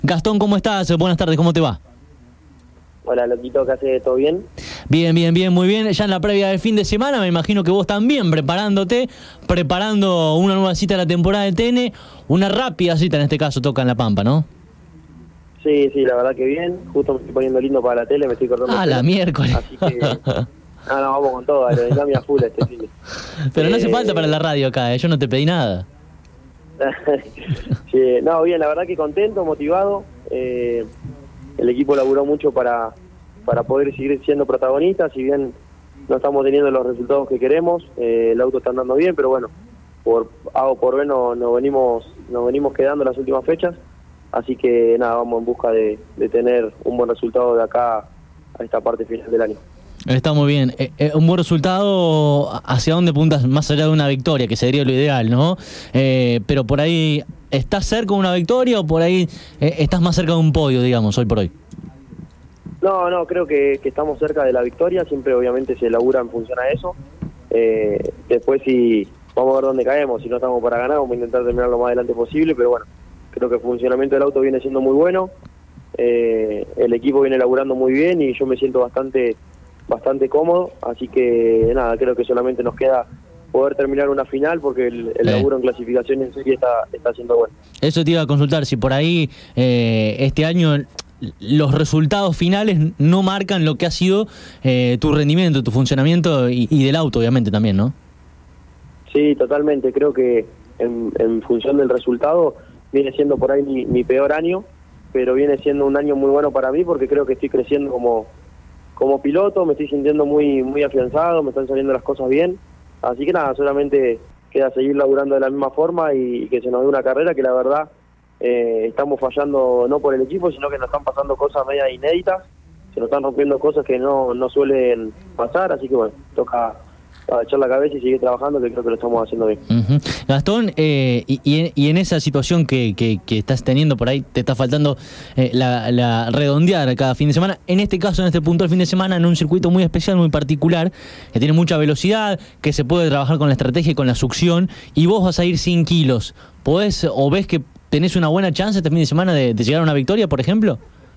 Gastón, ¿cómo estás? Buenas tardes, ¿cómo te va? Hola, loquito, ¿qué haces? ¿Todo bien? Bien, muy bien. Ya en la previa del fin de semana, me imagino que vos también preparando una nueva cita de la temporada de TN, una rápida cita en este caso toca en La Pampa, ¿no? Sí, la verdad que bien. Justo me estoy poniendo lindo para la tele, me estoy cortando el pelo. La miércoles. Así que, vamos con todo, aerodinámica full este fin. Pero no hace falta para la radio acá, yo no te pedí nada. Sí, bien, la verdad que contento, motivado. El equipo laburó mucho para poder seguir siendo protagonistas, si bien no estamos teniendo los resultados que queremos, el auto está andando bien, pero bueno, por A o por B nos venimos quedando las últimas fechas, así que vamos en busca de tener un buen resultado de acá a esta parte final del año. Está muy bien. Un buen resultado, ¿hacia dónde apuntas? Más allá de una victoria, que sería lo ideal, ¿no? Pero por ahí, ¿estás cerca de una victoria o por ahí estás más cerca de un podio, digamos, hoy por hoy? No, creo que estamos cerca de la victoria, siempre obviamente se labura en función a eso. Después si vamos a ver dónde caemos, si no estamos para ganar, vamos a intentar terminar lo más adelante posible, pero bueno, creo que el funcionamiento del auto viene siendo muy bueno, el equipo viene laburando muy bien y yo me siento bastante cómodo, así que creo que solamente nos queda poder terminar una final porque el laburo en clasificación en serie está siendo bueno. Eso te iba a consultar, si por ahí este año los resultados finales no marcan lo que ha sido tu rendimiento, tu funcionamiento y del auto obviamente también, ¿no? Sí, totalmente, creo que en función del resultado viene siendo por ahí mi peor año, pero viene siendo un año muy bueno para mí porque creo que estoy creciendo como piloto, me estoy sintiendo muy afianzado, me están saliendo las cosas bien, así que solamente queda seguir laburando de la misma forma y que se nos dé una carrera que la verdad estamos fallando no por el equipo, sino que nos están pasando cosas media inéditas, se nos están rompiendo cosas que no suelen pasar, así que bueno, toca echar la cabeza y seguir trabajando, que creo que lo estamos haciendo bien. Gastón, y en esa situación que estás teniendo por ahí, te está faltando la redondear cada fin de semana, en este caso, en este punto del fin de semana, en un circuito muy especial, muy particular, que tiene mucha velocidad, que se puede trabajar con la estrategia y con la succión, y vos vas a ir 100 kilos, ¿podés o ves que tenés una buena chance este fin de semana de llegar a una victoria, por ejemplo?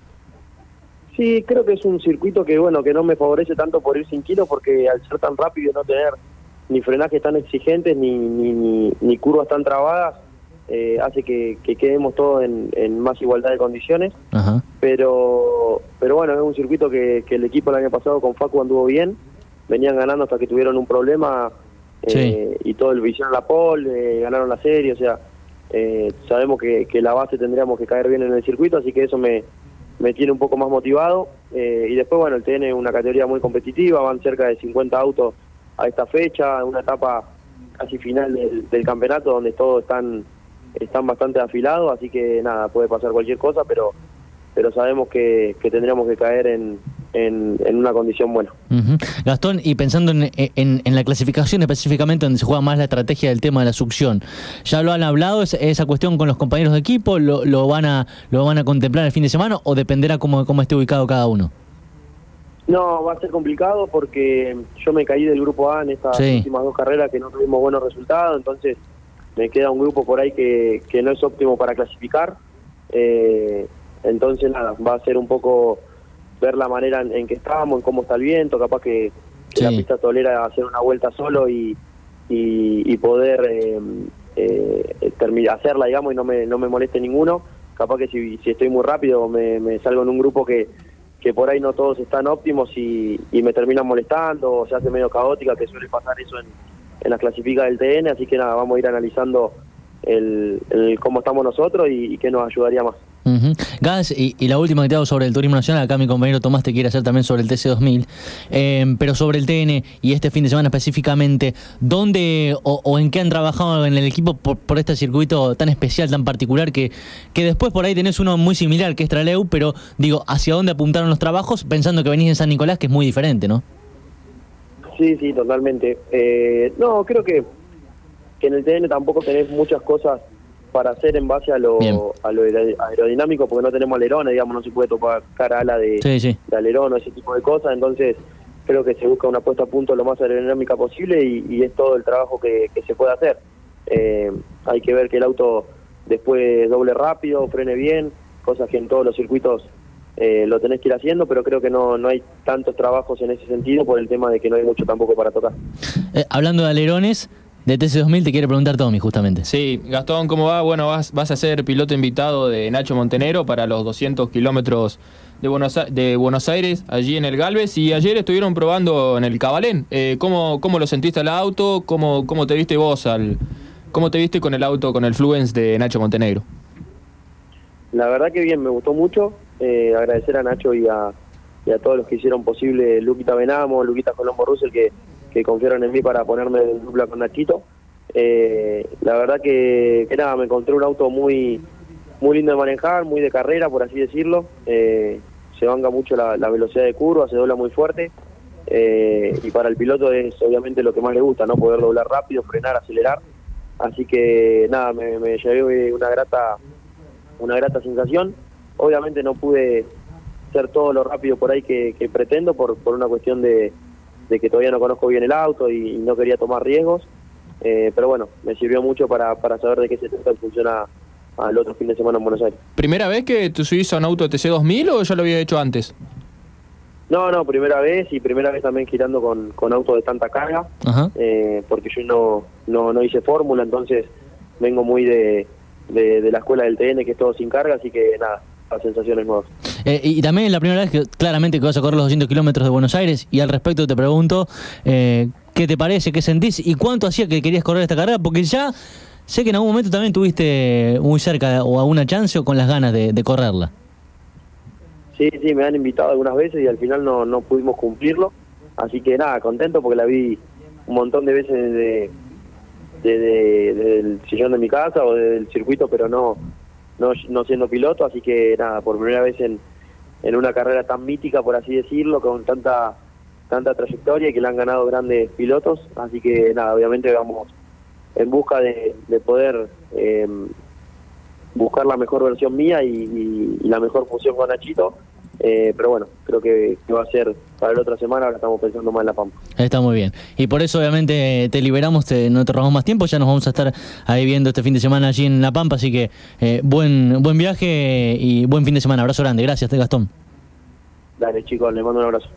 Sí, creo que es un circuito que no me favorece tanto por ir sin kilos, porque al ser tan rápido y no tener ni frenajes tan exigentes ni curvas tan trabadas, hace que quedemos todos en más igualdad de condiciones. Ajá. Pero bueno, es un circuito que el equipo el año pasado con Facu anduvo bien, venían ganando hasta que tuvieron un problema, sí. Y todo hicieron la pole, ganaron la serie, o sea, sabemos que la base tendríamos que caer bien en el circuito, así que eso me tiene un poco más motivado, y después bueno, el TN es una categoría muy competitiva, van cerca de 50 autos a esta fecha, una etapa casi final del campeonato donde todos están bastante afilados, así que puede pasar cualquier cosa, pero sabemos que tendríamos que caer en una condición buena. Gastón, y pensando en la clasificación específicamente donde se juega más la estrategia del tema de la succión, ¿ya lo han hablado esa cuestión con los compañeros de equipo? ¿Lo van a contemplar el fin de semana o dependerá cómo esté ubicado cada uno? No, va a ser complicado porque yo me caí del grupo A en estas últimas dos carreras que no tuvimos buenos resultados, entonces me queda un grupo por ahí que no es óptimo para clasificar, entonces va a ser un poco ver la manera en que estamos, en cómo está el viento, capaz que la pista tolera hacer una vuelta solo y poder hacerla, digamos, y no me moleste ninguno. Capaz que si estoy muy rápido me salgo en un grupo que por ahí no todos están óptimos y me terminan molestando, o se hace medio caótica, que suele pasar eso en las clasificadas del TN, así que vamos a ir analizando el cómo estamos nosotros y qué nos ayudaría más. Gas, y la última que te hago sobre el turismo nacional, acá mi compañero Tomás te quiere hacer también sobre el TC2000, pero sobre el TN y este fin de semana específicamente, ¿dónde o en qué han trabajado en el equipo por este circuito tan especial, tan particular, que después por ahí tenés uno muy similar que es Traleu, pero digo, ¿hacia dónde apuntaron los trabajos pensando que venís en San Nicolás, que es muy diferente, ¿no? Sí, totalmente. Creo que en el TN tampoco tenés muchas cosas para hacer en base a lo aerodinámico, porque no tenemos alerones, digamos, no se puede tocar ala de alerón o ese tipo de cosas, entonces creo que se busca una puesta a punto lo más aerodinámica posible y es todo el trabajo que se puede hacer. Hay que ver que el auto después doble rápido, frene bien, cosas que en todos los circuitos lo tenés que ir haciendo, pero creo que no hay tantos trabajos en ese sentido por el tema de que no hay mucho tampoco para tocar. Hablando de alerones, de TC2000 te quiere preguntar Tommy, justamente. Sí, Gastón, ¿cómo va? Bueno, vas a ser piloto invitado de Nacho Montenegro para los 200 kilómetros de Buenos Aires, allí en el Galvez, y ayer estuvieron probando en el Cabalén. ¿Cómo lo sentiste al auto? ¿Cómo te viste vos cómo te viste con el auto, con el Fluence de Nacho Montenegro? La verdad que bien, me gustó mucho. Agradecer a Nacho y a todos los que hicieron posible, Luquita Venamo, Luquita Colombo Russell, que confiaron en mí para ponerme en dupla con Nachito. La verdad que nada, me encontré un auto muy lindo de manejar, muy de carrera, por así decirlo. Se banca mucho la velocidad de curva, se dobla muy fuerte. Y para el piloto es obviamente lo que más le gusta, ¿no? Poder doblar rápido, frenar, acelerar. Así que nada, me llevé una grata sensación. Obviamente no pude ser todo lo rápido por ahí que pretendo por una cuestión de que todavía no conozco bien el auto y no quería tomar riesgos, pero bueno, me sirvió mucho para saber de qué se trata y funciona al otro fin de semana en Buenos Aires. ¿Primera vez que te subís a un auto TC2000 o ya lo había hecho antes? No, primera vez, y primera vez también girando con autos de tanta carga. Ajá. Porque yo no hice fórmula, entonces vengo muy de la escuela del TN, que es todo sin carga, así que nada, las sensaciones nuevas. Y también es la primera vez que claramente que vas a correr los 200 kilómetros de Buenos Aires, y al respecto te pregunto, ¿qué te parece, qué sentís y cuánto hacía que querías correr esta carrera? Porque ya sé que en algún momento también tuviste muy cerca o alguna chance o con las ganas de correrla. Sí, me han invitado algunas veces y al final no pudimos cumplirlo, así que nada, contento porque la vi un montón de veces desde el sillón de mi casa o desde el circuito, pero no siendo piloto, así que nada, por primera vez en una carrera tan mítica, por así decirlo, con tanta trayectoria y que la han ganado grandes pilotos, así que nada, obviamente vamos en busca de poder buscar la mejor versión mía y la mejor fusión con Nachito, pero bueno, creo que va a ser para la otra semana. Ahora estamos pensando más en La Pampa. Está muy bien, y por eso obviamente te liberamos, no te robamos más tiempo, ya nos vamos a estar ahí viendo este fin de semana allí en La Pampa, así que buen viaje y buen fin de semana. Abrazo grande, gracias Gastón. Dale chicos, les mando un abrazo.